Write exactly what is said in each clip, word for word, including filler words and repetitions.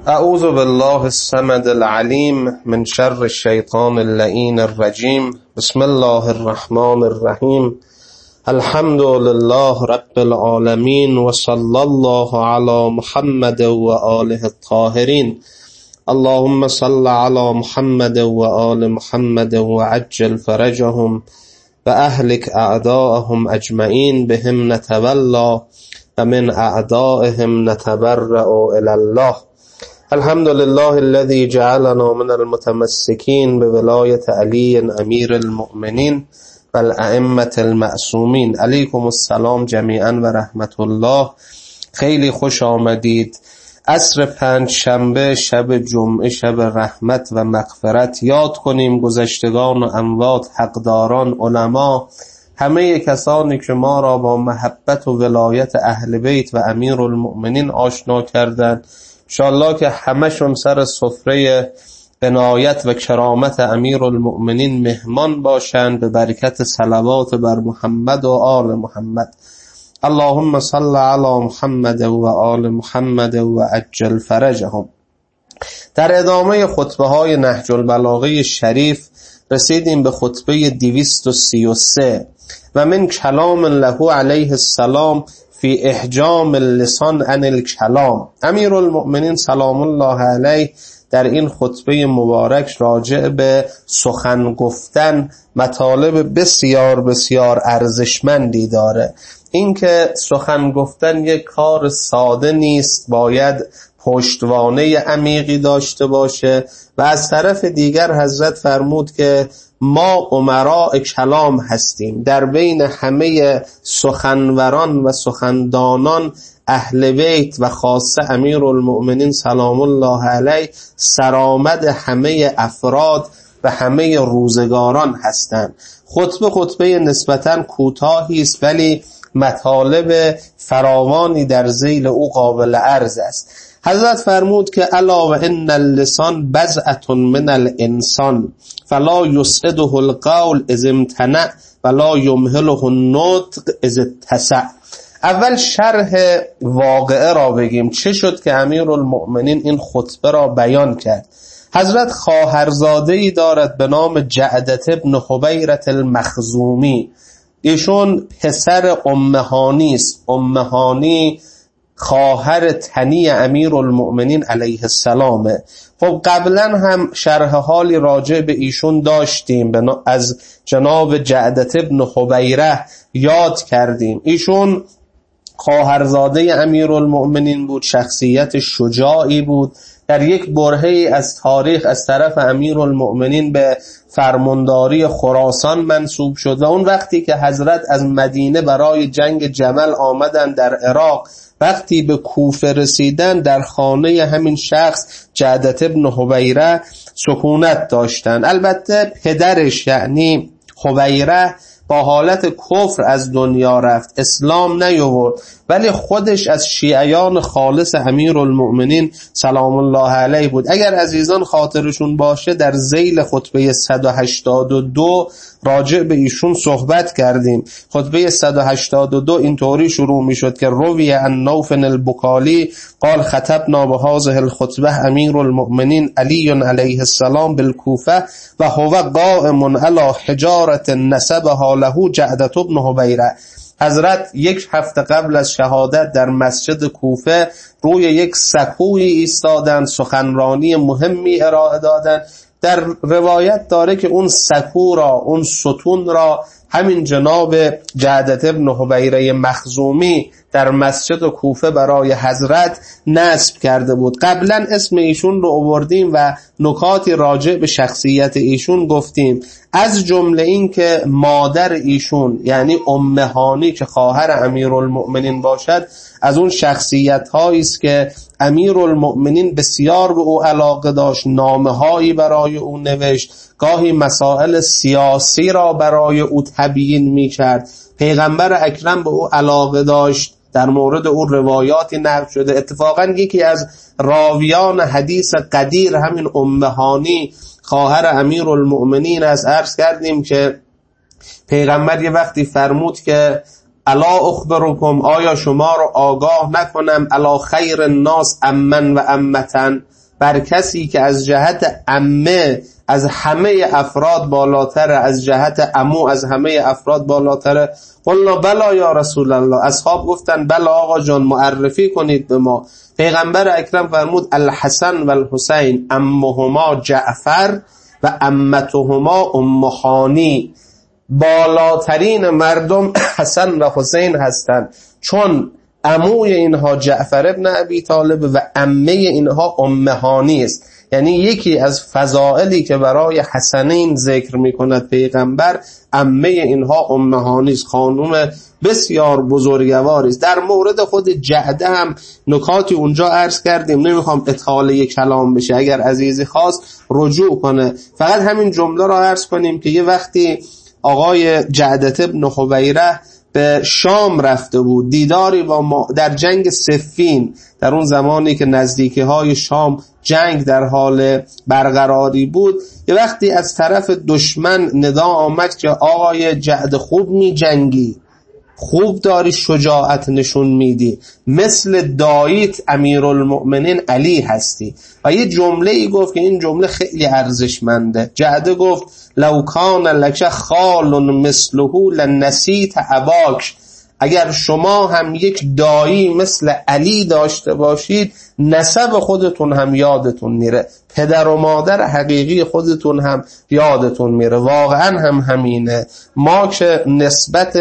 اعوذ بالله الصمد العلیم من شر الشیطان اللعین الرجیم. بسم الله الرحمن الرحیم. الحمد لله رب العالمین و صلی الله علی محمد و آله الطاهرین. اللهم صل علی محمد و آل محمد و عجل فرجهم و اهلک اعداءهم اجمعین بهم نتولا و من اعدائهم نتبرأ الی الله. الحمد لله الذي جعلنا من المتمسكين بولاية علي امیر المؤمنین و الائمة المعصومین. علیکم السلام جمیعا و رحمت الله. خیلی خوش آمدید. عصر پنج شنبه، شب جمعه، شب رحمت و مغفرت. یاد کنیم گذشتگان و اموات، حقداران، علما، همه کسانی که ما را با محبت و ولایت اهل بیت و امیر المؤمنین آشنا کردند. انشاءالله که همشون سر سفره عنایت و کرامت امیر المؤمنین مهمان باشند به برکت صلوات بر محمد و آل محمد. اللهم صل علی محمد و آل محمد و عجل فرجهم. در ادامه خطبه های نهج البلاغه شریف رسیدیم به خطبه دویست و سی و سه و من کلام له علیه السلام فی احجام اللسان عن الکلام. امیر المؤمنین سلام الله علیه در این خطبه مبارک راجع به سخن گفتن مطالب بسیار بسیار ارزشمندی داره. اینکه سخن گفتن یک کار ساده نیست، باید پشتوانه عمیقی داشته باشه و از طرف دیگر حضرت فرمود که ما امراء کلام هستیم. در بین همه سخنوران و سخندانان اهل بیت و خاصه امیر المؤمنین سلام الله علیه سرآمد همه افراد و همه روزگاران هستند. خطبه خطبه نسبتاً کوتاهی است ولی مطالب فراوانی در ذیل او قابل عرض است. حضرت فرمود که الا و ان اللسان بضعة من الانسان فلا یسعده القول اذا امتنع ولا یمهله النطق اذا اتسع. اول شرح واقعه را بگیم. چه شد که امیر المؤمنین این خطبه را بیان کرد؟ حضرت خواهرزاده‌ای دارد به نام جعدة ابن حبیرة المخزومی. ایشون پسر ام هانی است. ام هانی خواهر تنی امیر المؤمنین علیه السلام. خب قبلا هم شرح حالی راجع به ایشون داشتیم، از جناب جعدة ابن حبیره یاد کردیم. ایشون خواهرزاده امیر المؤمنین بود، شخصیت شجاعی بود. در یک برهه‌ای از تاریخ از طرف امیر المؤمنین به فرمانداری خراسان منصوب شد و اون وقتی که حضرت از مدینه برای جنگ جمل آمدن در عراق، وقتی به کوفه رسیدن در خانه همین شخص جعدة ابن حبیره سکونت داشتن. البته پدرش یعنی حبیره با حالت کفر از دنیا رفت، اسلام نیاورد، ولی خودش از شیعیان خالص امیر المؤمنین سلام الله علیه بود. اگر عزیزان خاطرشون باشه در ذیل خطبه صد و هشتاد و دو راجع به ایشون صحبت کردیم. خطبه صد و هشتاد و دو اینطوری شروع می شد که روی عن نوف البکالی قال خطبنا بهذه الخطبه امیر المؤمنین علی علیه السلام بالکوفه و هو قائم علی حجارة نسبها له جعدة ابن حبیره. حضرت یک هفته قبل از شهادت در مسجد کوفه روی یک سکوی ایستادن، سخنرانی مهمی ارائه دادن. در روایت داره که اون سکو را، اون ستون را همین جناب جعدة ابن حبیره مخزومی در مسجد کوفه برای حضرت نصب کرده بود. قبلا اسم ایشون رو آوردیم و نکاتی راجع به شخصیت ایشون گفتیم، از جمله این که مادر ایشون یعنی ام هانی که خواهر امیر المؤمنین باشد از اون شخصیت هایی است که امیر المؤمنین بسیار به او علاقه داشت، نامه هایی برای او نوشت، گاهی مسائل سیاسی را برای او تبیین می کرد. پیغمبر اکرم به او علاقه داشت، در مورد او روایاتی نقل شده. اتفاقا یکی از راویان حدیث قدیر همین ام هانی خواهر امیر المؤمنین است. عرض کردیم که پیغمبر یه وقتی فرمود که الا اخبرکم، آیا شما رو آگاه نکنم، الا خیر الناس امن و امتن، بر کسی که از جهت عمه از همه افراد بالاتره، از جهت عمو از همه افراد بالاتره؟ قلنا بلا یا رسول الله. اصحاب گفتن بلا آقا جان، معرفی کنید به ما. پیغمبر اکرم فرمود الحسن و الحسین عمهما جعفر و عمتهما ام هانی. بالاترین مردم حسن و حسین هستند، چون عموی اینها جعفر ابن ابی طالب و عمه اینها ام هانی است. یعنی یکی از فضائلی که برای حسنین ذکر میکند پیغمبر، عمه اینها ام هانی است، خانم بسیار بزرگواری است. در مورد خود جعده هم نکاتی اونجا عرض کردیم، نمیخوام اطاله کلام بشه، اگر عزیزی خواست رجوع کنه. فقط همین جمله را عرض کنیم که یه وقتی آقای جعده ابن حبیره به شام رفته بود، دیداری با ما در جنگ صفین، در اون زمانی که نزدیکی های شام جنگ در حال برقراری بود، یه وقتی از طرف دشمن ندا آمد که آقای جعد خوب می جنگی، خوب داری شجاعت نشون میدی، مثل داییت امیرالمؤمنین علی هستی. و یه جمله ای گفت که این جمله خیلی ارزشمنده. جعده گفت لو کان لک خال مثله لنسیت اباک. اگر شما هم یک دایی مثل علی داشته باشید، نسب خودتون هم یادتون میره، پدر و مادر حقیقی خودتون هم یادتون میره. واقعا هم همینه. ما که نسبت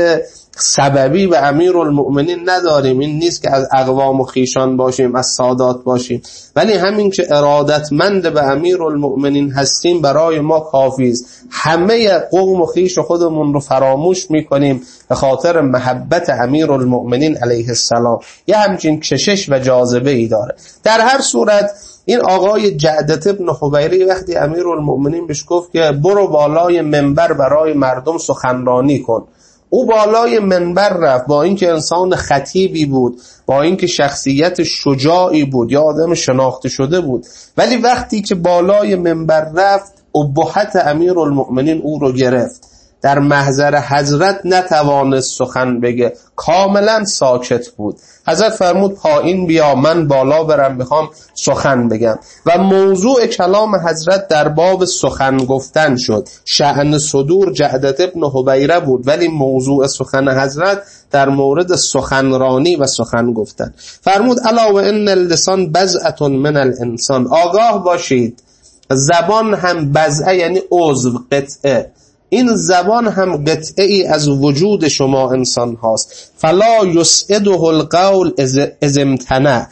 سببی به امیرالمؤمنین نداریم، این نیست که از اقوام و خیشان باشیم، از سادات باشیم، ولی همین که ارادتمند به امیرالمؤمنین هستیم برای ما کافی است. همه قوم و خیش خودمون رو فراموش میکنیم به خاطر محبت امیرالمؤمنین علیه السلام. یه همچین کشش و جاذبه ای داره. در هر صورت این آقای جعده ابن حبیره وقتی امیرالمؤمنین بهش گفت که برو بالای منبر برای مردم سخنرانی کن، او بالای منبر رفت. با اینکه انسان خطیبی بود، با اینکه شخصیت شجاعی بود، یا آدم شناخته شده بود، ولی وقتی که بالای منبر رفت، ابهت امیرالمؤمنین او رو گرفت. در محضر حضرت نتوانست سخن بگه، کاملا ساکت بود. حضرت فرمود پایین بیا، من بالا برم میخوام سخن بگم. و موضوع کلام حضرت در باب سخن گفتن شد. شأن صدور جعده ابن حبیره بود، ولی موضوع سخن حضرت در مورد سخنرانی و سخن گفتن. فرمود الا و ان اللسان بضعة من الانسان. آگاه باشید زبان هم بضعه، یعنی عضو، قطعه. این زبان هم قطعه ای از وجود شما انسان هاست. فلا یسعده القول اذ امتنع.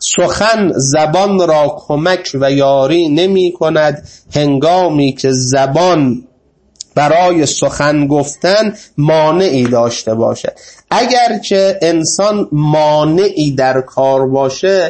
سخن زبان را کمک و یاری نمی کند هنگامی که زبان برای سخن گفتن مانعی داشته باشه. اگر که انسان مانعی در کار باشه،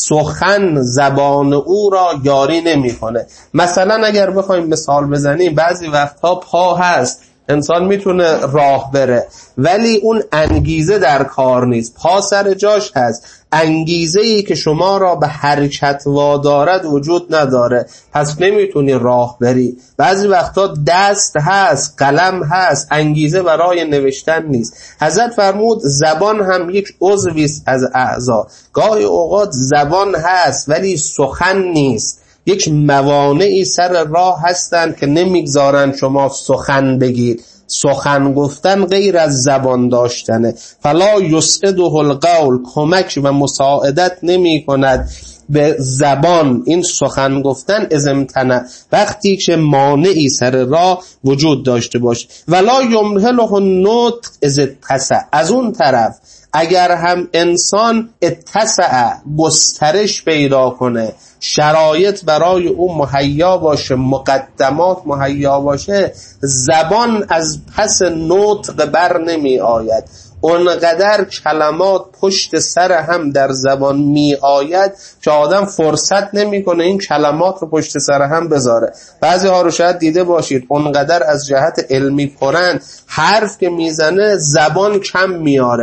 سخن زبان او را یاری نمی کنه. مثلا اگر بخوایم مثال بزنیم، بعضی وقتها پا هست، انسان میتونه راه بره، ولی اون انگیزه در کار نیست. پا سر جاش هست، انگیزه ای که شما را به حرکت وادارد وجود نداره، پس نمیتونی راه بری. بعضی وقتا دست هست، قلم هست، انگیزه برای نوشتن نیست. حضرت فرمود زبان هم یک عضوی است از اعضا. گاهی اوقات زبان هست ولی سخن نیست. یک موانعی سر راه هستند که نمیگذارن شما سخن بگید. سخن گفتن غیر از زبان داشتنه. فلا یسعده القول، کمک و مساعدت نمی کند به زبان این سخن گفتن اذ امتنع، وقتی که مانعی سر راه وجود داشته باشه. ولا یمهله النطق اذ اتسع. از اون طرف اگر هم انسان اتسع، گسترش پیدا کنه، شرایط برای او مهیا باشه، مقدمات مهیا باشه، زبان از پس نطق بر نمی آید. اونقدر کلمات پشت سر هم در زبان می آید که آدم فرصت نمی کنه این کلمات رو پشت سر هم بذاره. بعضی ها رو شاید دیده باشید اونقدر از جهت علمی پرند، حرف که میزنه زبان کم میاره،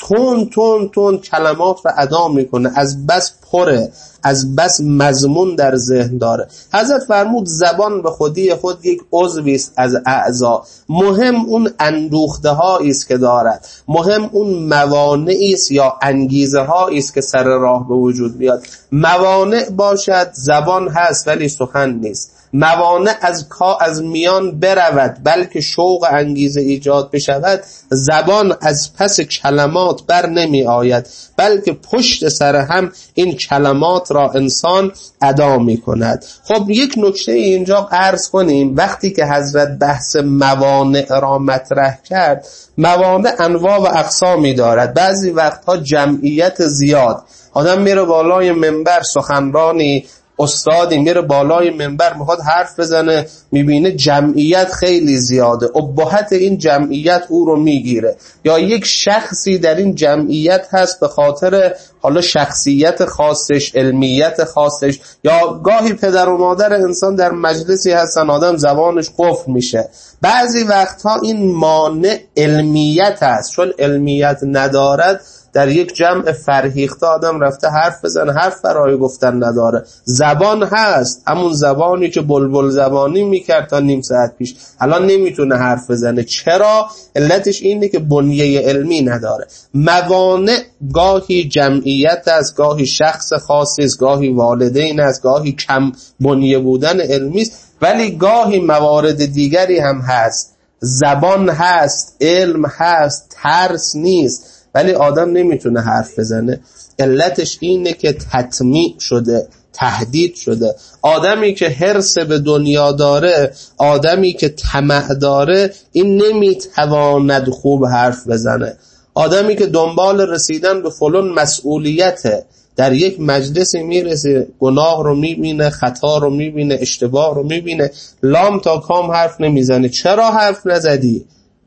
تون تون تون کلمات رو ادا میکنه، از بس پره، از بس مضمون در ذهن داره. حضرت فرمود زبان به خودی خود یک عضوی است از اعضا، مهم اون اندوخته هایی است که دارد، مهم اون موانعی است یا انگیزه هایی است که سر راه به وجود بیاد. موانع باشد زبان هست ولی سخن نیست، موانع از کا از میان برود بلکه شوق انگیزه ایجاد بشود، زبان از پس کلمات بر نمی آید بلکه پشت سر هم این کلمات را انسان ادا می کند. خب یک نکته اینجا عرض کنیم، وقتی که حضرت بحث موانع را مطرح کرد، موانع انواع و اقسامی دارد. بعضی وقتها جمعیت زیاد، آدم میره بالای منبر، سخنرانی استادی میره بالای منبر میخواد حرف بزنه، میبینه جمعیت خیلی زیاده، ابهت این جمعیت او رو میگیره، یا یک شخصی در این جمعیت هست به خاطر حالا شخصیت خاصش، علمیت خاصش، یا گاهی پدر و مادر انسان در مجلسی هستن آدم زبانش قفل میشه. بعضی وقتها این مانع علمیت هست، چون علمیت ندارد در یک جمع فرهیخته آدم رفته حرف بزنه، حرف برای گفتن نداره. زبان هست، همون زبانی که بلبل زبانی میکرد تا نیم ساعت پیش، الان نمیتونه حرف بزنه. چرا؟ علتش اینه که بنیه علمی نداره. موانع گاهی جمعیت است، گاهی شخص خاصی است، گاهی والدین است، گاهی کم بنیه بودن علمی است، ولی گاهی موارد دیگری هم هست. زبان هست، علم هست، ترس نیست، ولی آدم نمیتونه حرف بزنه. علتش اینه که تطمیع شده، تهدید شده. آدمی که حرص به دنیا داره، آدمی که طمع داره، این نمیتواند خوب حرف بزنه. آدمی که دنبال رسیدن به فلان مسئولیته، در یک مجلسی میرسه، گناه رو میبینه، خطا رو میبینه، اشتباه رو میبینه، لام تا کام حرف نمیزنه. چرا حرف نزدی؟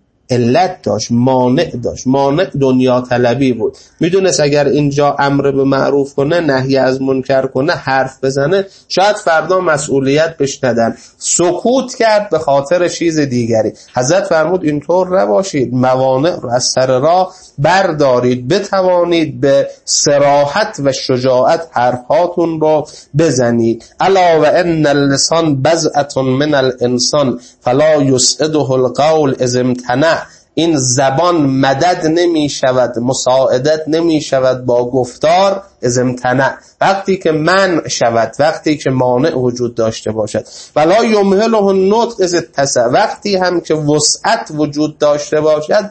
علت داشت، مانع داشت. مانع دنیا طلبی بود. میدونست اگر اینجا امر به معروف کنه، نهی از منکر کنه، حرف بزنه، شاید فردا مسئولیت بهش ندن. سکوت کرد به خاطر چیز دیگری. حضرت فرمود اینطور نباشید، موانع رو از سر راه بردارید، بتوانید به صراحت و شجاعت حرفاتون رو بزنید. الا و ان اللسان بضعة من الانسان فلا یسعده القول اذا امتنع. این زبان مدد نمی شود، مساعدت نمی شود با گفتار از امتنع، وقتی که منع شود، وقتی که مانع وجود داشته باشد. ولا یمهله النطق از التسع. وقتی هم که وسعت وجود داشته باشد،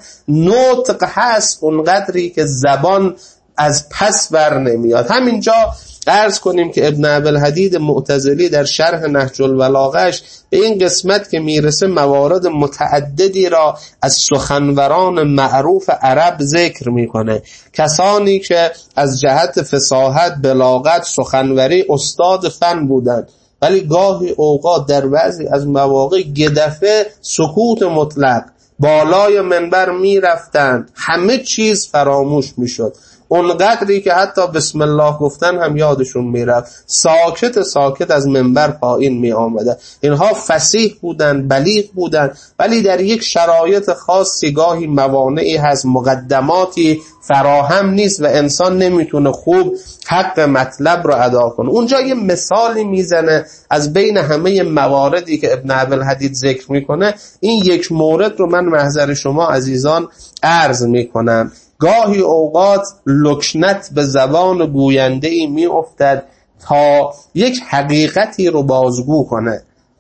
نطق هست اونقدری که زبان از پس بر نمیاد. همینجا عرض کنیم که ابن ابوالحدید معتزلی در شرح نهج البلاغه‌اش به این قسمت که میرسه موارد متعددی را از سخنوران معروف عرب ذکر میکنه، کسانی که از جهت فصاحت، بلاغت، سخنوری استاد فن بودند، ولی گاهی اوقات در بعضی از مواقع گدفه سکوت مطلق، بالای منبر میرفتند، همه چیز فراموش میشد، اونقدری که حتی بسم الله گفتن هم یادشون میرفت، ساکت ساکت از منبر پایین می آمده. اینها فصیح بودن، بلیغ بودن، ولی در یک شرایط خاصی گاهی موانعی هست، مقدماتی فراهم نیست و انسان نمیتونه خوب حق مطلب رو ادا کنه. اونجا یه مثالی میزنه از بین همه مواردی که ابن ابوالحدید ذکر میکنه، این یک مورد رو من محضر شما عزیزان عرض میکنم. گاهی اوقات لکنت به زبان گوینده‌ای می افتد تا یک حقیقتی رو بازگو کنه.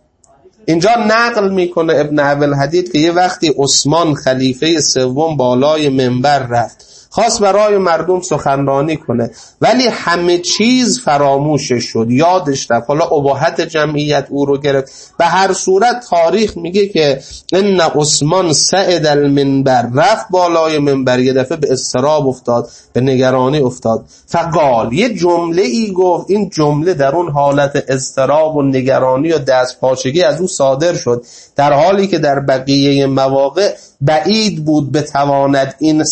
اینجا نقل میکنه ابن ابوالحدید که یه وقتی عثمان خلیفه سوم بالای منبر رفت، خواست برای مردم سخنرانی کنه، ولی همه چیز فراموشش شد، یادش رفت، حالا اباحت جمعیت او رو گرفت. به هر صورت تاریخ میگه که ان عثمان صعد المنبر، رفت بالای منبر، یه دفعه به اضطراب افتاد، به نگرانی افتاد، فقال، یه جمله ای گفت، این جمله در اون حالت اضطراب و نگرانی و دستپاچگی از او صادر شد، در حالی که در بقیه مواقع بعید بود بتواند این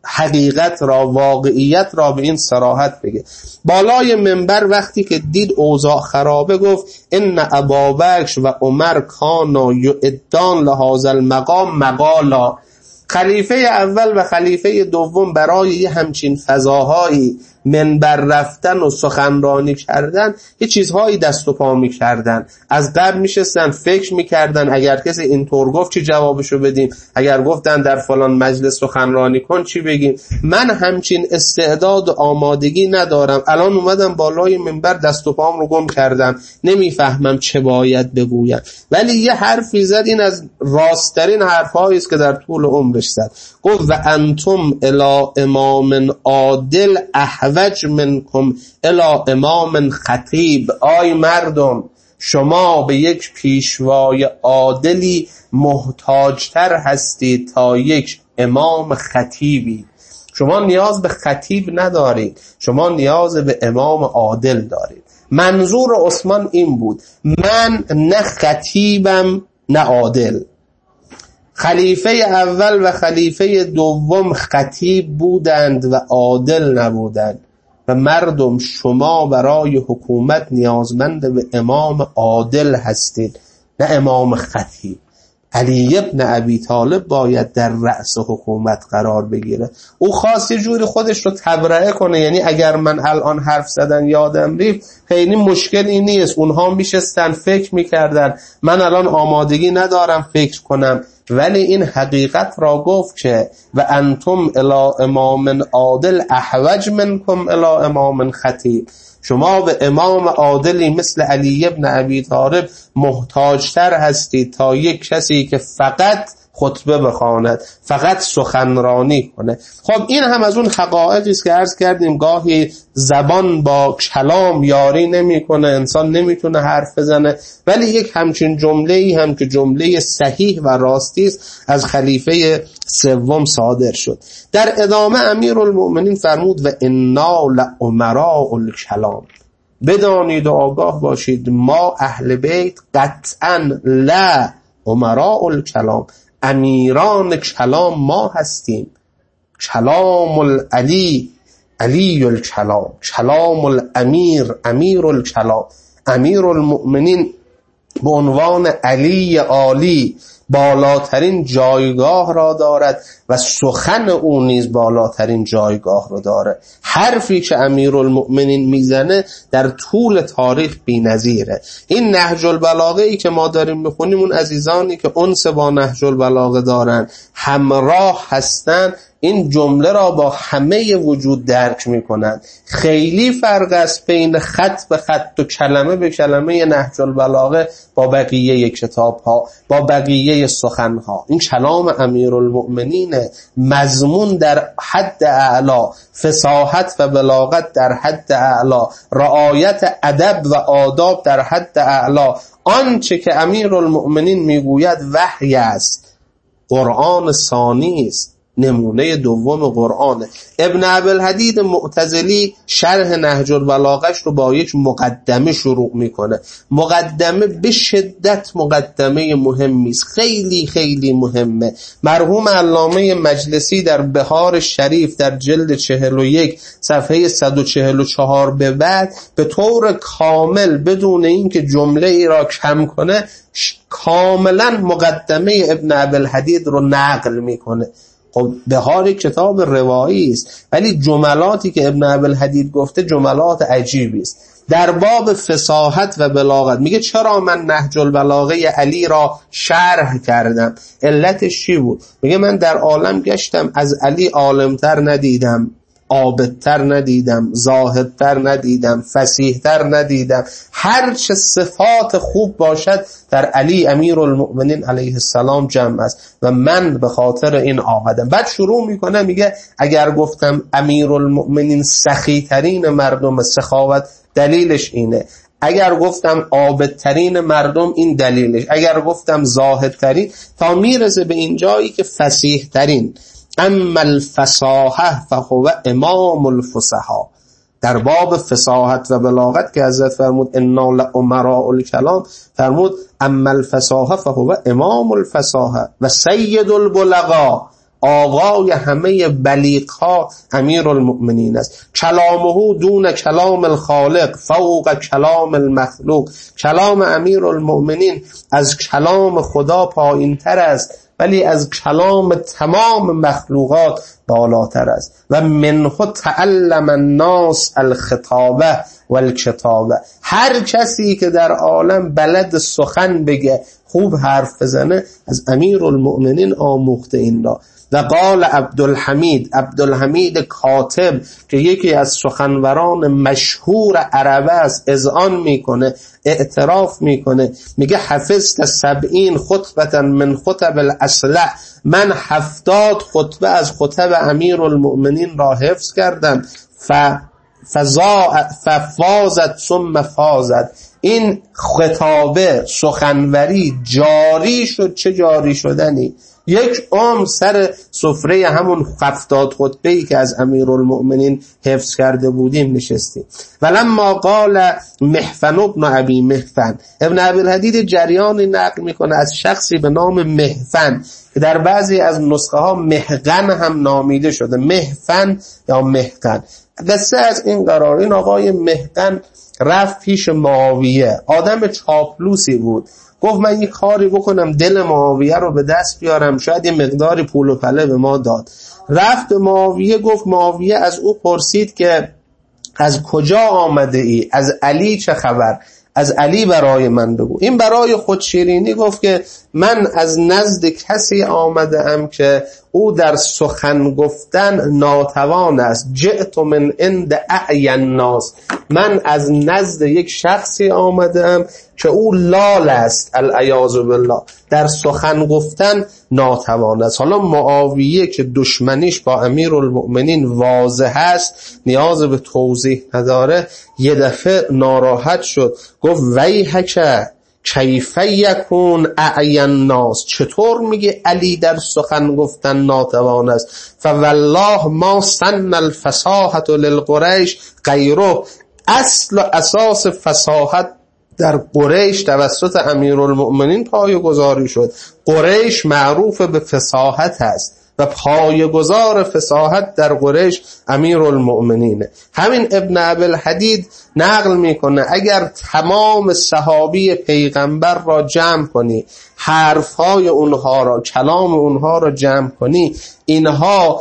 حقیقت را، واقعیت را به این صراحت بگه. بالای منبر وقتی که دید اوضاع خرابه گفت ان ابابکر و عمر کانا یعدان لهذا المقام مقالا. خلیفه اول و خلیفه دوم برای یه همچین فضاهایی منبر رفتن و سخنرانی کردن یه چیزهایی دست و پا میکردن. از قبل میشستن فکر میکردن اگر کسی اینطور گفت چی جوابشو بدیم، اگر گفتن در فلان مجلس سخنرانی کن چی بگیم. من همچین استعداد و آمادگی ندارم. الان اومدم بالای منبر دست و پام رو گم کردم، نمیفهمم چه باید بگویم. ولی یه حرفی زد، این از راستترین حرفهایی است که در طول عمرش زد. گفت و انتم الی امام عادل احوج منکم الی امام خطیب. آی مردم، شما به یک پیشوای عادلی محتاجتر هستید تا یک امام خطیبی. شما نیاز به خطیب ندارید، شما نیاز به امام عادل دارید. منظور عثمان این بود، من نه خطیبم نه عادل. خلیفه اول و خلیفه دوم خطیب بودند و عادل نبودند و مردم شما برای حکومت نیازمند به امام عادل هستید نه امام خطیب. علی ابن ابی طالب باید در رأس حکومت قرار بگیره. او خواست یه جوری خودش رو تبرئه کنه، یعنی اگر من الان حرف زدن یادم ریخت خیلی مشکلی نیست، اونها میشستن فکر میکردن، من الان آمادگی ندارم فکر کنم. ولی این حقیقت را گفت که و انتم الی امام عادل احوج منکم الی امام خطیب. شما به امام عادلی مثل علی ابن ابی طالب محتاجتر هستید تا یک کسی که فقط خطبه بخواند، فقط سخنرانی کنه. خب این هم از اون حقایقی است که عرض کردیم گاهی زبان با کلام یاری نمیکنه، انسان نمیتونه حرف بزنه. ولی یک همچین جمله‌ای هم که جمله صحیح و راستی است از خلیفه سوم صادر شد. در ادامه امیرالمؤمنین فرمود و انا لامراء الکلام. بدانید و آگاه باشید ما اهل بیت قطعا لا امراء الکلام، امیران کلام ما هستیم. کلام العلی علی الکلام، کلام الامیر امیر الکلام. امیر المؤمنین به عنوان علی عالی بالاترین جایگاه را دارد و سخن او نیز بالاترین جایگاه را داره. حرفی که امیرالمؤمنین میزنه در طول تاریخ بی‌نظیره. این نهج البلاغه ای که ما داریم میخونیم، اون عزیزانی که انس با نهج البلاغه دارن، همراه هستن، این جمله را با همه وجود درک میکنن. خیلی فرق است بین خط به خط و کلمه به کلمه نهج البلاغه با بقیه کتاب ها، با بقیه سخن ها. این کلام امیرالمؤمنین، مضمون در حد اعلا، فصاحت و بلاغت در حد اعلا، رعایت ادب و آداب در حد اعلا. آنچه که امیرالمؤمنین میگوید وحی است، قرآن ثانی است، نمونه دوم قرآنه. ابن ابوالحدید معتزلی شرح نهج البلاغه‌اش رو با یک مقدمه شروع میکنه. مقدمه به شدت مقدمه مهمی است، خیلی خیلی مهمه. مرحوم علامه مجلسی در بهار شریف در جلد چهل و یک صفحه صد و چهل و چهار به بعد به طور کامل بدون اینکه جمله ای را کم کنه کاملا مقدمه ابن ابوالحدید رو نقل میکنه. خب بهار کتاب روایی است، ولی جملاتی که ابن ابوالحدید گفته جملات عجیبی است. در باب فصاحت و بلاغت میگه چرا من نهج البلاغه علی را شرح کردم؟ علتش چی بود؟ میگه من در عالم گشتم، از علی عالمتر ندیدم، عابدتر ندیدم، زاهدتر ندیدم، فصیحتر ندیدم. هر چه صفات خوب باشد در علی امیرالمؤمنین علیه السلام جمع است و من به خاطر این آمدم. بعد شروع میکنه میگه اگر گفتم امیرالمؤمنین سخی ترین مردم سخاوت، دلیلش اینه. اگر گفتم عابدترین مردم، این دلیلش. اگر گفتم زاهدترین، تا میرسه به این جایی که فصیح ترین. اما الفصاحه فهو امام الفصحا. در باب فصاحت و بلاغت که حضرت فرمود انا لامراء الکلام، فرمود اما الفصاحه فهو امام الفصاحه و سید البلغا، آقای همه بلیغ‌ها امیرالمؤمنین است. کلامه دون کلام الخالق فوق کلام المخلوق. کلام امیرالمؤمنین از کلام خدا پایین‌تر است ولی از کلام تمام مخلوقات بالاتر است. و منه تعلم الناس الخطابه والکتابه. هر کسی که در عالم بلد سخن بگه، خوب حرف بزنه، از امیرالمؤمنین آموخته این را. و قال عبدالحمید، عبدالحمید کاتب که یکی از سخنوران مشهور عربه است، اذعان میکنه، اعتراف میکنه، میگه حفظت سبعین خطبه من خطب الاصلح، من هفتاد خطبه از خطب امیرالمؤمنین را حفظ کردم. ف ففازت ثم فازت. این خطابه، سخنوری جاری شد. چه جاری شدنی؟ یک عمر سر سفره همون هفتاد خطبه‌ای که از امیرالمؤمنین حفظ کرده بودیم نشستیم. ولما قال محفن ابن ابی محفن، ابن ابی الحدید جریانی نقل میکنه از شخصی به نام محفن که در بعضی از نسخه ها محقن هم نامیده شده، محفن یا محقن. قصه از این قرار، این آقای محقن رفت پیش معاویه، آدم چاپلوسی بود، گفت من یک کاری بکنم دل معاویه رو به دست بیارم، شاید یه مقداری پول و پله به ما داد. رفت به معاویه، گفت معاویه از او پرسید که از کجا آمده ای؟ از علی چه خبر؟ از علی برای من بگو. این برای خود شیرینی گفت که من از نزد کسی آمده ام که او در سخن گفتن ناتوان است. جئت من عند اعی الناس، من از نزد یک شخصی آمده ام که او لال است، العیاذ بالله، در سخن گفتن ناتوان است. حالا معاویه که دشمنیش با امیرالمؤمنین واضح است، نیاز به توضیح نداره، یه دفعه ناراحت شد، گفت ویحک کیف یکون اعی الناس، چطور میگه علی در سخن گفتن ناتوان است؟ فوالله ما سن الفصاحة للقریش غیره، اصل و اساس فصاحت در قریش توسط امیرالمؤمنین پایه‌گذاری شد. قریش معروف به فصاحت است و پایه‌گذار فصاحت در قریش امیرالمؤمنینه. همین ابن ابی الحدید نقل میکنه اگر تمام صحابی پیغمبر را جمع کنی، حرفهای اونها را، کلام اونها را جمع کنی، اینها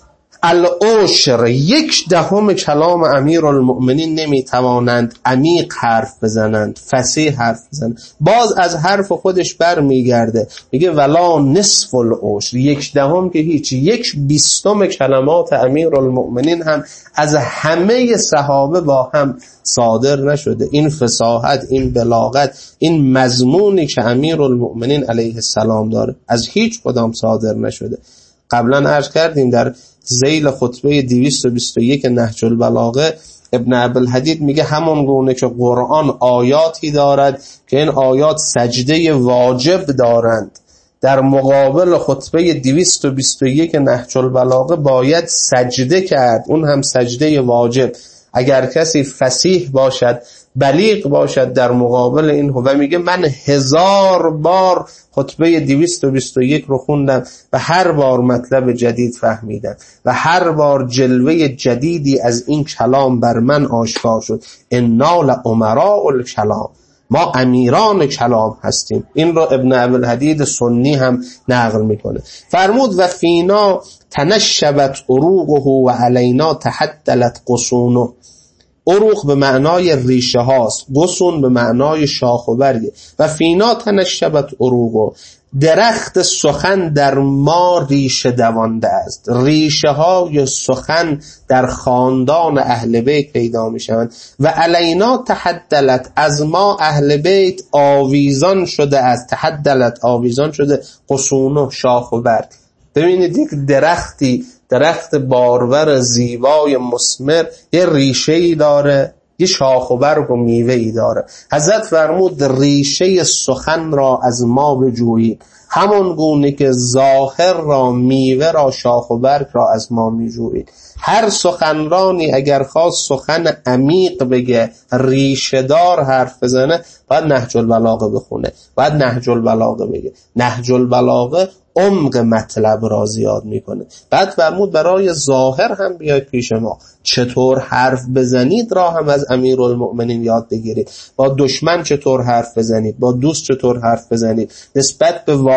العشر، یک دهم کلام امیرالمؤمنین نمیتوانند عمیق حرف بزنند، فصیح حرف بزنند. باز از حرف خودش بر میگرده، میگه ولا نصف العشر، یک دهم که هیچ، یک بیستم کلمات امیرالمؤمنین هم از همه صحابه با هم صادر نشده. این فصاحت، این بلاغت، این مضمونی که امیرالمؤمنین علیه السلام داره از هیچ کدام صادر نشده. قبلا عرض کردیم در ذیل خطبه دویست و بیست و یک نهج البلاغه، ابن ابی الحدید میگه همون گونه که قرآن آیاتی دارد که این آیات سجده واجب دارند، در مقابل خطبه دویست و بیست و یک نهج البلاغه باید سجده کرد، اون هم سجده واجب. اگر کسی فصیح باشد، بلیغ باشد در مقابل این، و میگه من هزار بار خطبه دویست و بیست و یک رو خوندم و هر بار مطلب جدید فهمیدم و هر بار جلوه جدیدی از این کلام بر من آشکار شد. انا لامراء الکلام، ما امیران کلام هستیم. این رو ابن ابی الحدید سنی هم نقل میکنه. فرمود و فینا تنشبت عروقه و علینا تحدلت قصونه. عروق به معنای ریشه هاست، قصون به معنای شاخ و برگه. و فینا تنشبت عروقه، درخت سخن در ما ریشه دوانده است. ریشه های سخن در خاندان اهل بیت پیدا می شوند. و علینا تحدلت، از ما اهل بیت آویزان شده است. تحدلت، آویزان شده، قصونه، شاخ و برگ. ببینید یک درختی، درخت بارور زیبای مثمر، یه ریشه‌ای داره، یه شاخ و برگ و میوه‌ای داره. حضرت فرمود ریشه سخن را از ما بجویید، همون گونه که ظاهر را، میوه را، شاخ و برگ را از ما میجویید. هر سخنرانی اگر خواست سخن عمیق بگه، ریشه دار حرف بزنه، باید نهج البلاغه بخونه، باید نهج البلاغه بگه. نهج البلاغه عمق مطلب را زیاد میکنه. بعد فرمود برای ظاهر هم بیاید پیش ما، چطور حرف بزنید را هم از امیرالمؤمنین یاد بگیرید. با دشمن چطور حرف بزنید، با دوست چطور حرف بزنید، نسبت به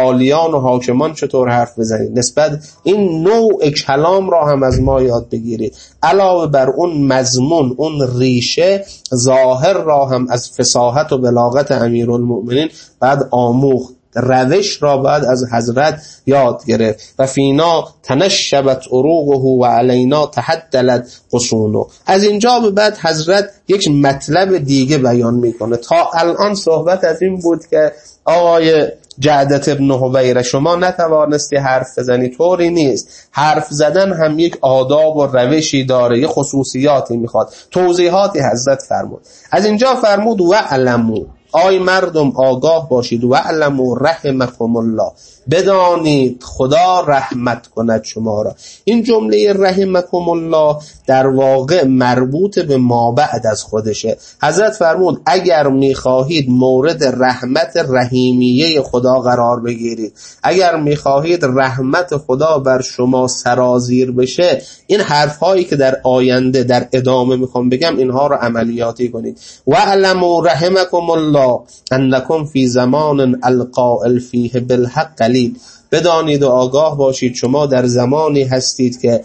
والیان و حاکمان چطور حرف بزنید، نسبت این نوع کلام را هم از ما یاد بگیرید. علاوه بر اون مضمون، اون ریشه ظاهر را هم از فصاحت و بلاغت امیرالمؤمنین بعد آموخت. روش را بعد از حضرت یاد گرفت. و فینا تنشبت عروقه و علینا تحدلت غصونه. از اینجا به بعد حضرت یک مطلب دیگه بیان میکنه. تا الان صحبت از این بود که آقای جعدت ابن حبیره شما نتوانستی حرف بزنی. طوری نیست. حرف زدن هم یک آداب و روشی داره، یک خصوصیاتی میخواد. توضیحاتی حضرت فرمود. از اینجا فرمود و علمو، آی مردم آگاه باشید، و علمو رحمکم الله، بدانید خدا رحمت کند شما را. این جمله رحمکم الله در واقع مربوط به ما بعد از خودشه. حضرت فرمود اگر میخواهید مورد رحمت رحیمیه خدا قرار بگیرید، اگر میخواهید رحمت خدا بر شما سرازیر بشه، این حرف هایی که در آینده در ادامه میخوام بگم اینها رو عملیاتی کنید. و علموا رحمکم الله انکم فی زمان القائل فیه بالحق قلیل، بدانید و آگاه باشید شما در زمانی هستید که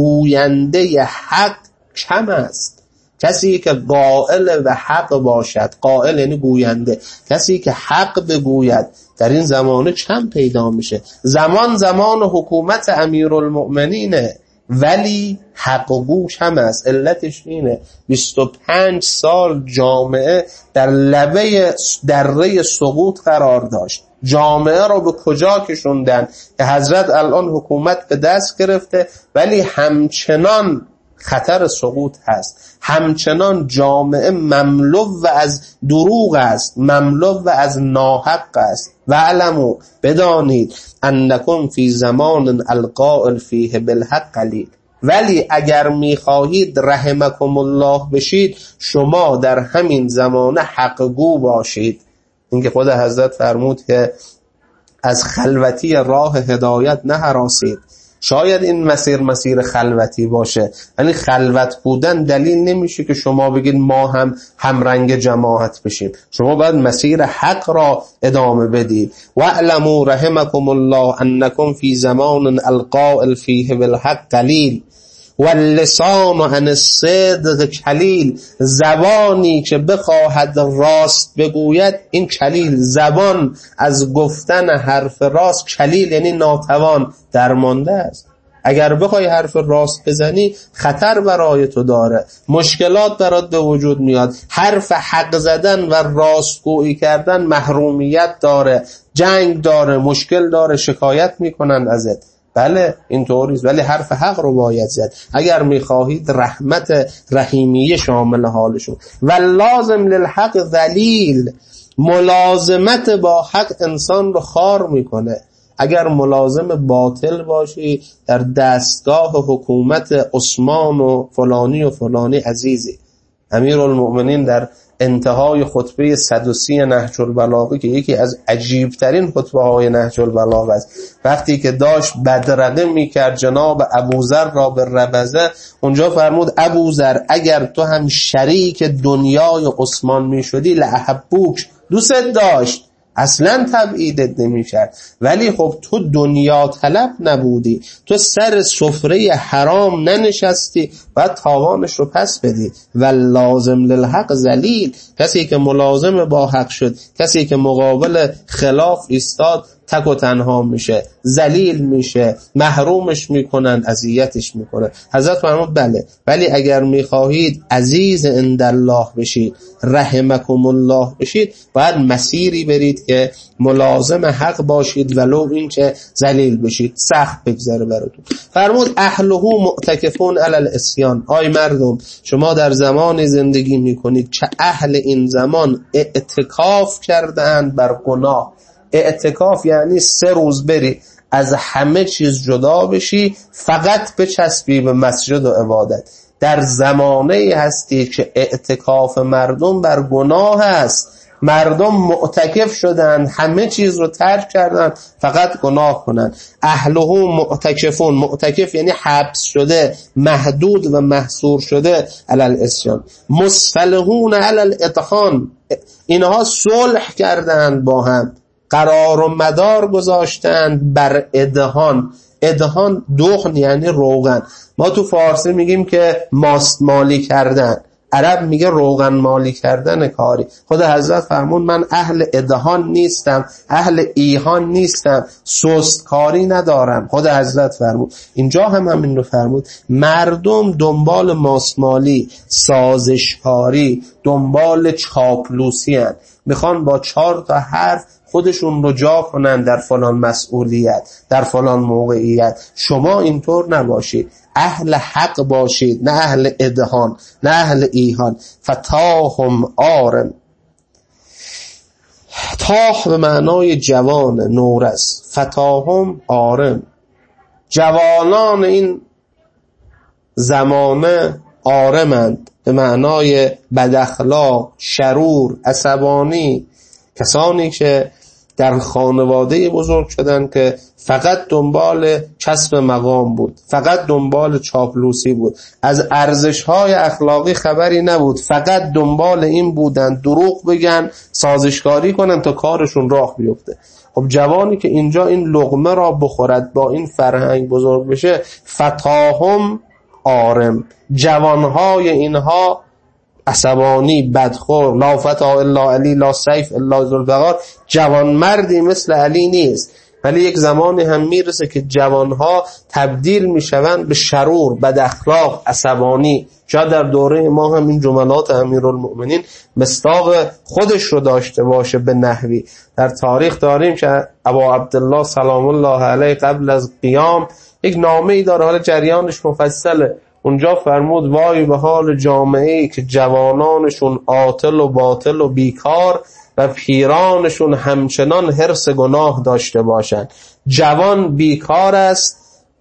گوینده حق کم است. کسی که قائل به حق باشد، قائل یعنی گوینده، کسی که حق بگوید در این زمانه کم پیدا میشه. زمان زمان حکومت امیرالمؤمنینه ولی حق گو کم است. علتش اینه بیست و پنج سال جامعه در لبه دره سقوط قرار داشت. جامعه رو به کجا کشوندن که حضرت الان حکومت به دست گرفته ولی همچنان خطر سقوط هست، همچنان جامعه مملو و از دروغ است، مملو و از ناحق است. و علمو، بدانید انکم فی زمان القائل فیه بالحق قلیل، ولی اگر میخواهید رحمکم الله بشید شما در همین زمانه حق گو باشید. اینکه خود حضرت فرمود که از خلوتی راه هدایت نهراسید. شاید این مسیر مسیر خلوتی باشه، یعنی خلوت بودن دلیل نمیشه که شما بگید ما هم همرنگ جماعت بشیم. شما باید مسیر حق را ادامه بدید. و اعلموا رحمکم الله انکم فی زمان القائل فیه بالحق قلیل واللسان عن الصدق کلیل، زبانی که بخواهد راست بگوید این کلیل، زبان از گفتن حرف راست کلیل یعنی ناتوان، درمانده است. اگر بخوای حرف راست بزنی خطر برای تو داره، مشکلات برات به وجود میاد. حرف حق زدن و راستگویی کردن محرومیت داره، جنگ داره، مشکل داره، شکایت میکنن ازت. بله اینطوریست، ولی حرف حق رو باید زد اگر میخواهید رحمت رحیمیه شامل حالشون. و لازم للحق ذلیل، ملازمت با حق انسان رو خار میکنه. اگر ملازم باطل باشی در دستگاه حکومت عثمان و فلانی و فلانی عزیزی. امیرالمؤمنین در انتهای خطبه صد و سی نهج البلاغه که یکی از عجیبترین خطبه های نهج البلاغه است، وقتی که داشت بدرقه میکرد جناب ابوذر را به ربزه، اونجا فرمود ابوذر اگر تو هم شریک دنیای عثمان میشدی لأحبوک، دوست داشت، اصلا تبعیدت نمی کرد، ولی خب تو دنیا طلب نبودی، تو سر سفره حرام ننشستی، باید تاوانش رو پس بدی. و لازم للحق ذلیل، کسی که ملازم با حق شد، کسی که مقابل خلاف ایستاد تک و تنها میشه، ذلیل میشه، محرومش میکنن، اذیتش میکنن. حضرت فرمود بله، ولی اگر میخواهید عزیز عند الله بشید، رحمکم الله بشید، باید مسیری برید که ملازم حق باشید ولو این که ذلیل بشید، سخت بگذره براتون. فرمود اهله معتکفون علی الاسیان، آی مردم شما در زمان زندگی میکنید که اهل این زمان اعتکاف کردند بر گناه. اعتکاف یعنی سه روز بری از همه چیز جدا بشی، فقط بچسبی به مسجد و عبادت. در زمانه هستی که اعتکاف مردم بر گناه است. مردم معتکف شدن، همه چیز رو ترک کردن، فقط گناه کنن. اهله معتکفون، معتکف یعنی حبس شده، محدود و محصور شده علی الاسیان. مصطلحون علی الاطحان، اینها صلح کردند با هم. قرار و مدار گذاشتند بر ادهان. ادهان دهن یعنی روغن. ما تو فارسی میگیم که ماست مالی کردن، عرب میگه روغن مالی کردن کاری. خود حضرت فرمود من اهل ادهان نیستم، اهل ایهان نیستم، سست کاری ندارم. خود حضرت فرمود. اینجا هم همین رو فرمود. مردم دنبال ماست مالی، سازشکاری، دنبال چاپلوسی هن. میخوان با چهار تا حرف خودشون رو جا کنن در فلان مسئولیت، در فلان موقعیت. شما اینطور نباشید، اهل حق باشید، نه اهل ادهان، نه اهل ایهان. فتاهم آرم. تاه به معنای جوان، نورس. فتاهم آرم. جوانان این زمانه آرمند، به معنای بداخلاق، شرور، عصبانی. کسانی که در خانواده بزرگ شدن که فقط دنبال کسب مقام بود، فقط دنبال چاپلوسی بود، از ارزش‌های اخلاقی خبری نبود، فقط دنبال این بودن دروغ بگن، سازشکاری کنن تا کارشون راه بیفته. خب جوانی که اینجا این لقمه را بخورد، با این فرهنگ بزرگ بشه، فتاهم آرم. جوانهای اینها عصبانی، بدخور، لا فتا الا علی، لا سیف الا ذوالفقار. جوان مردی مثل علی نیست. ولی یک زمانی هم میرسه که جوانها تبدیل میشوند به شرور، بد اخلاق، عصبانی. شاید در دوره ما هم این جملات امیرالمؤمنین مصداق خودش رو داشته باشه به نحوی. در تاریخ داریم که ابا عبدالله سلام الله علیه قبل از قیام یک نامه‌ای داره، حالا جریانش مفصله. اونجا فرمود وای به حال جامعه‌ای که جوانانشون عاطل و باطل و بیکار و پیرانشون همچنان حرص گناه داشته باشن. جوان بیکار است،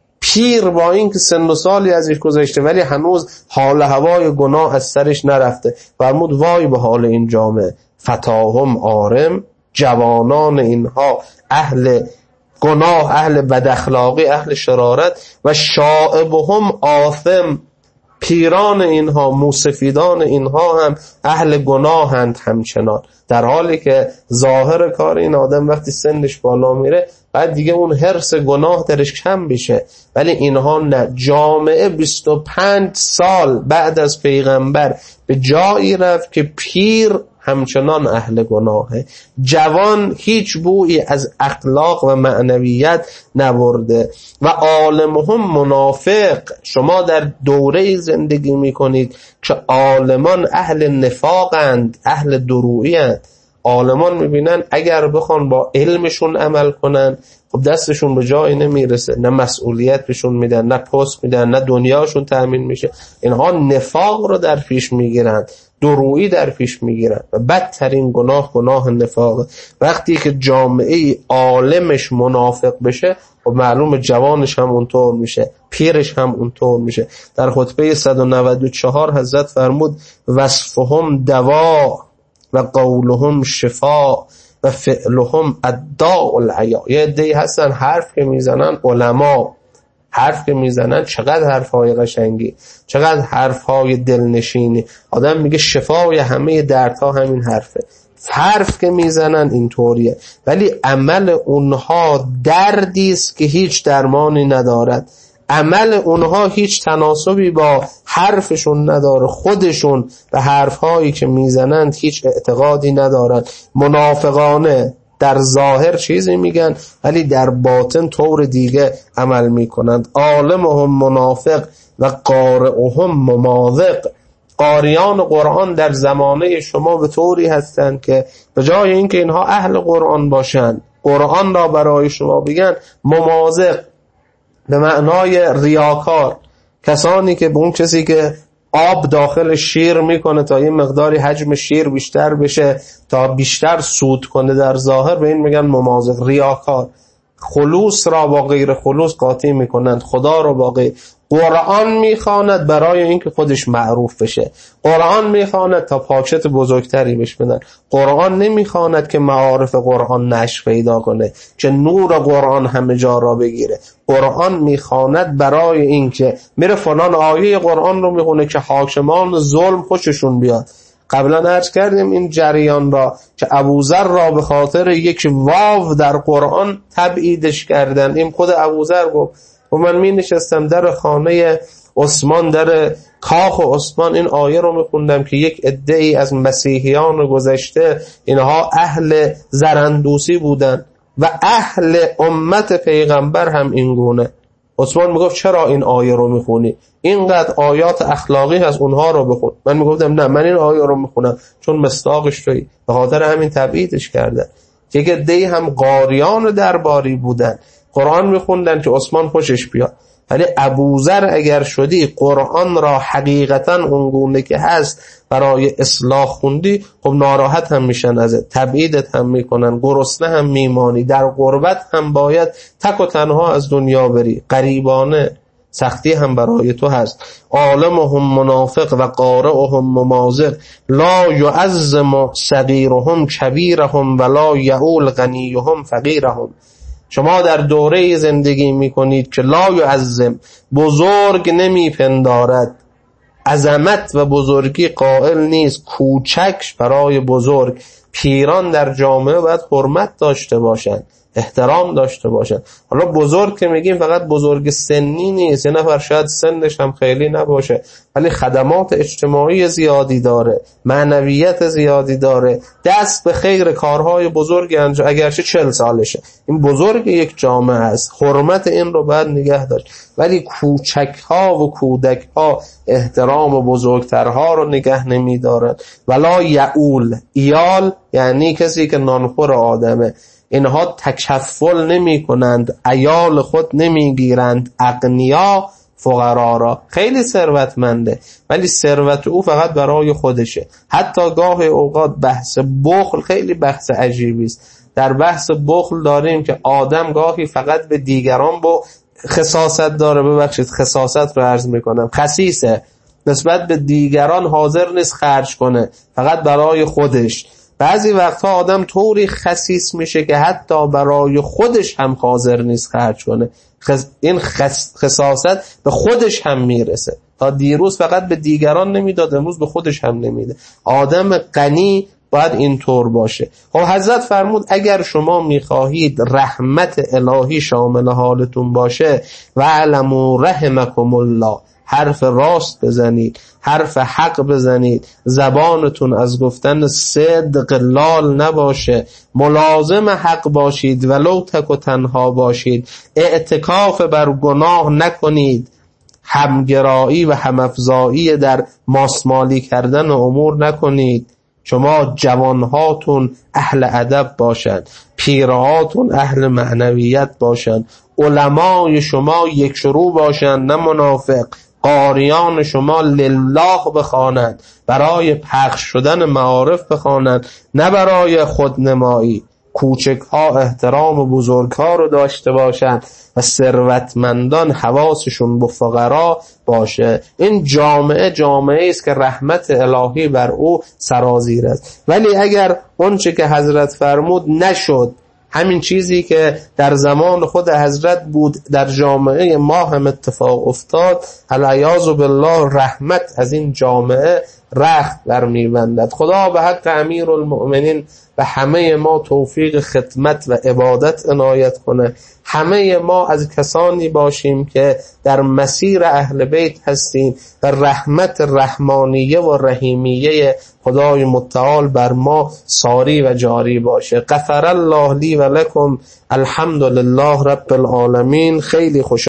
پیر با این که سن و سالی ازش گذشته ولی هنوز حال هوای گناه از سرش نرفته. فرمود وای به حال این جامعه. فتاهم آرم. جوانان اینها اهل گناه، اهل بداخلاقی، اهل شرارت. و شائبهم آثم. پیران اینها، موسفیدان اینها هم اهل گناهند همچنان. در حالی که ظاهر کار این آدم وقتی سنش بالا میره بعد دیگه اون حرص گناه درش کم بشه، ولی اینها نه. جامعه بیست و پنج سال بعد از پیغمبر به جایی رفت که پیر همچنان اهل گناهه، جوان هیچ بویی از اخلاق و معنویت نبرده. و عالمهم منافق. شما در دوره زندگی میکنید که عالمان اهل نفاقند، اهل درویند. عالمان میبینن اگر بخوان با علمشون عمل کنن خب دستشون به جایی نمیرسه، نه مسئولیت بهشون میدن، نه پست میدن، نه دنیاشون تأمین میشه. اینها نفاق رو در پیش میگیرن، درویی در پیش میگیرن و بدترین گناه گناه نفاق. وقتی که جامعه عالمش منافق بشه و معلوم جوانش هم اونطور میشه، پیرش هم اونطور میشه. در خطبه صد و نود و چهار حضرت فرمود وصفهم دوا و قولهم شفا و فعلهم الداء العیا. یه عده‌ای هستن حرف که میزنن علما، حرف که میزنن چقدر حرفهای قشنگی، چقدر حرفهای دلنشینی. آدم میگه شفای همه دردها همین حرفه. حرف که میزنن اینطوریه ولی عمل اونها دردی است که هیچ درمانی ندارد. عمل اونها هیچ تناسبی با حرفشون نداره. خودشون به حرفهایی که میزنند هیچ اعتقادی ندارند. منافقانه در ظاهر چیزی میگن ولی در باطن طور دیگه عمل میکنند. عالمهم منافق و قارئهم مماذق. قاریان قرآن در زمانه شما به طوری هستند که به جای اینکه اینها اهل قرآن باشند، قرآن را برای شما بگن، مماذق به معنای ریاکار. کسانی که به اون کسی که آب داخل شیر میکنه تا یه مقداری حجم شیر بیشتر بشه تا بیشتر سود کنه در ظاهر، به این میگن مماذق، ریاکار. خلوص را با غیر خلوص قاطی میکنند، خدا را با غیر. قرآن میخواند برای اینکه خودش معروف بشه، قرآن میخواند تا پاکت بزرگتری بهش بدن. قرآن نمیخواند که معارف قرآن نشر پیدا کنه، که نور قرآن همه جا را بگیره. قرآن میخواند برای اینکه میره فلان آیه قرآن رو میخونه که حاکمان ظلم خوششون بیاد. قبلا عرض کردیم این جریان را که ابوذر را به خاطر یک واو در قرآن تبعیدش کردن. این خود ابوذر گفت و من می نشستم در خانه عثمان، در کاخ عثمان، این آیه رو میخوندم که یک عده‌ای از مسیحیان گذشته اینها اهل زرندوسی بودن و اهل امت پیغمبر هم این گونه. عثمان میگفت چرا این آیه رو میخونی؟ اینقدر آیات اخلاقی هست، اونها رو بخون. من میگفتم نه، من این آیه رو میخونم چون مصداقش تویی. به خاطر همین تبعیدش کردن. یک عده‌ای هم قاریان درباری بودن، قرآن میخوندن که عثمان خوشش بیاد. ولی ابوذر اگر شدی قرآن را حقیقتا اونگونه که هست برای اصلاح خوندی، خب ناراحت هم میشن ازت، تبعیدت هم میکنن، گرسنه هم میمانی، در غربت هم باید تک و تنها از دنیا بری، غریبانه سختی هم برای تو هست. عالمهم منافق و قارئهم ممازق، لا یعظم صغیرهم کبیرهم ولا یعول غنیهم فقیرهم. شما در دوره زندگی میکنید که لا یعظم، بزرگ نمیپندارد، عظمت و بزرگی قائل نیست، کوچک برای بزرگ. پیران در جامعه باید حرمت داشته باشند، احترام داشته باشند. حالا بزرگ که میگیم فقط بزرگ سنی نیست، یه نفر شاید سنش هم خیلی نباشه ولی خدمات اجتماعی زیادی داره، معنویت زیادی داره، دست به خیر کارهای بزرگی انجام، اگرچه چل سالشه. این بزرگ یک جامعه است، حرمت این رو باید نگه داشت. ولی کوچک ها و کودک ها احترام و بزرگترها رو نگه نمی دارن. ولا یعول، ایال یعنی کسی که نانخور آدمه، اینها تکفل نمی کنند، عیال خود نمی گیرند. اغنیا فقرا را، خیلی ثروتمنده ولی ثروت او فقط برای خودشه. حتی گاه اوقات بحث بخل خیلی بحث عجیبی است. در بحث بخل داریم که آدم گاهی فقط به دیگران با خساست داره، ببخشید خساست رو عرض میکنم، خسیسه، نسبت به دیگران حاضر نیست خرج کنه، فقط برای خودش. بعضی وقتها آدم طوری خسیس میشه که حتی برای خودش هم حاضر نیست خرج کنه. خس... این خس... خساست به خودش هم میرسه. تا دیروز فقط به دیگران نمیداد، امروز به خودش هم نمیده. آدم غنی باید اینطور باشه. خب حضرت فرمود اگر شما میخواهید رحمت الهی شامل حالتون باشه، وَاعْلَمُوا رَحِمَكُمُ اللَّهِ، حرف راست بزنید، حرف حق بزنید، زبانتون از گفتن صدق لال نباشه، ملازم حق باشید ولو تک و تنها باشید، اعتکاف بر گناه نکنید، همگرایی و همافزایی در ماسمالی کردن امور نکنید. شما جوانهاتون اهل ادب باشند، پیرهاتون اهل معنویت باشند، علمای شما یک شروع باشند نه منافق، قاریان شما لله بخوانند، برای پخش شدن معارف بخوانند نه برای خودنمایی. کوچک ها احترام و بزرگ ها رو داشته باشند و ثروتمندان حواسشون به فقرا باشه. این جامعه جامعه است که رحمت الهی بر او سرازیر است. ولی اگر اون چه که حضرت فرمود نشد، همین چیزی که در زمان خود حضرت بود در جامعه ما هم اتفاق افتاد، العیاذ بالله رحمت از این جامعه رخت برمی‌بندد. خدا به حق امیرالمؤمنین و همه ما توفیق خدمت و عبادت عنایت کنه. همه ما از کسانی باشیم که در مسیر اهل بیت هستیم و رحمت رحمانیه و رحیمیه خدای متعال بر ما ساری و جاری باشه. غفر الله لی و لکم، الحمد لله رب العالمین. خیلی خوش